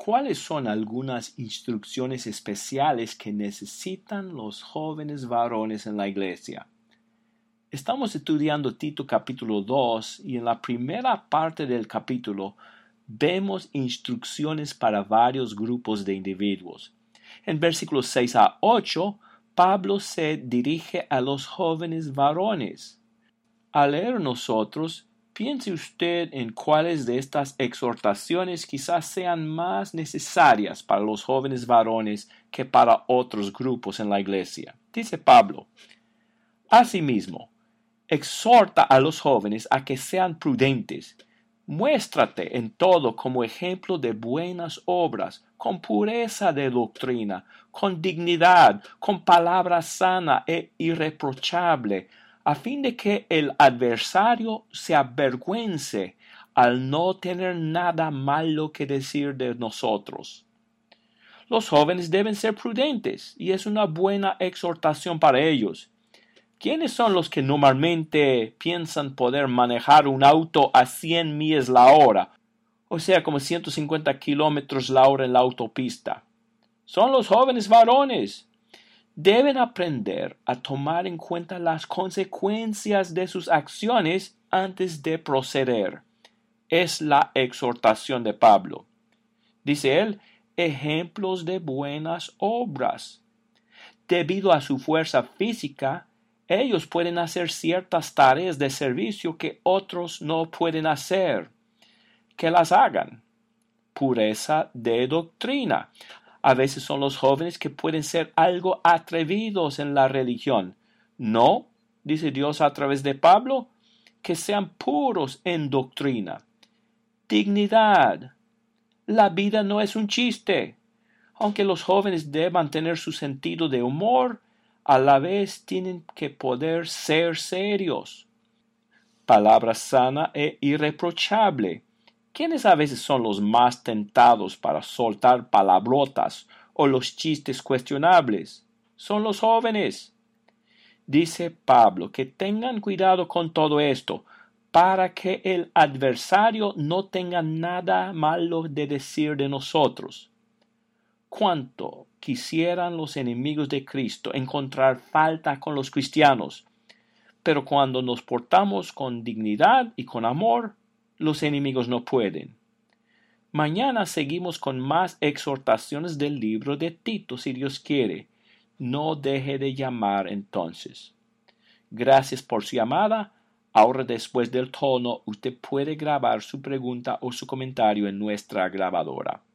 ¿Cuáles son algunas instrucciones especiales que necesitan los jóvenes varones en la iglesia? Estamos estudiando Tito capítulo 2 y en la primera parte del capítulo vemos instrucciones para varios grupos de individuos. En versículos 6 a 8, Pablo se dirige a los jóvenes varones. Al leer nosotros, piense usted en cuáles de estas exhortaciones quizás sean más necesarias para los jóvenes varones que para otros grupos en la iglesia. Dice Pablo: asimismo, exhorta a los jóvenes a que sean prudentes. Muéstrate en todo como ejemplo de buenas obras, con pureza de doctrina, con dignidad, con palabra sana e irreprochable, a fin de que el adversario se avergüence al no tener nada malo que decir de nosotros. Los jóvenes deben ser prudentes y es una buena exhortación para ellos. ¿Quiénes son los que normalmente piensan poder manejar un auto a 100 millas la hora? O sea, como 150 kilómetros la hora en la autopista. Son los jóvenes varones. Deben aprender a tomar en cuenta las consecuencias de sus acciones antes de proceder. Es la exhortación de Pablo. Dice él, ejemplos de buenas obras. Debido a su fuerza física, ellos pueden hacer ciertas tareas de servicio que otros no pueden hacer. Que las hagan. Pureza de doctrina. A veces son los jóvenes que pueden ser algo atrevidos en la religión. No, dice Dios a través de Pablo, que sean puros en doctrina. Dignidad. La vida no es un chiste. Aunque los jóvenes deban tener su sentido de humor, a la vez tienen que poder ser serios. Palabra sana e irreprochable. ¿Quiénes a veces son los más tentados para soltar palabrotas o los chistes cuestionables? Son los jóvenes. Dice Pablo que tengan cuidado con todo esto, para que el adversario no tenga nada malo de decir de nosotros. ¿Cuánto quisieran los enemigos de Cristo encontrar falta con los cristianos? Pero cuando nos portamos con dignidad y con amor, los enemigos no pueden. Mañana seguimos con más exhortaciones del libro de Tito, si Dios quiere. No deje de llamar entonces. Gracias por su llamada. Ahora, después del tono, usted puede grabar su pregunta o su comentario en nuestra grabadora.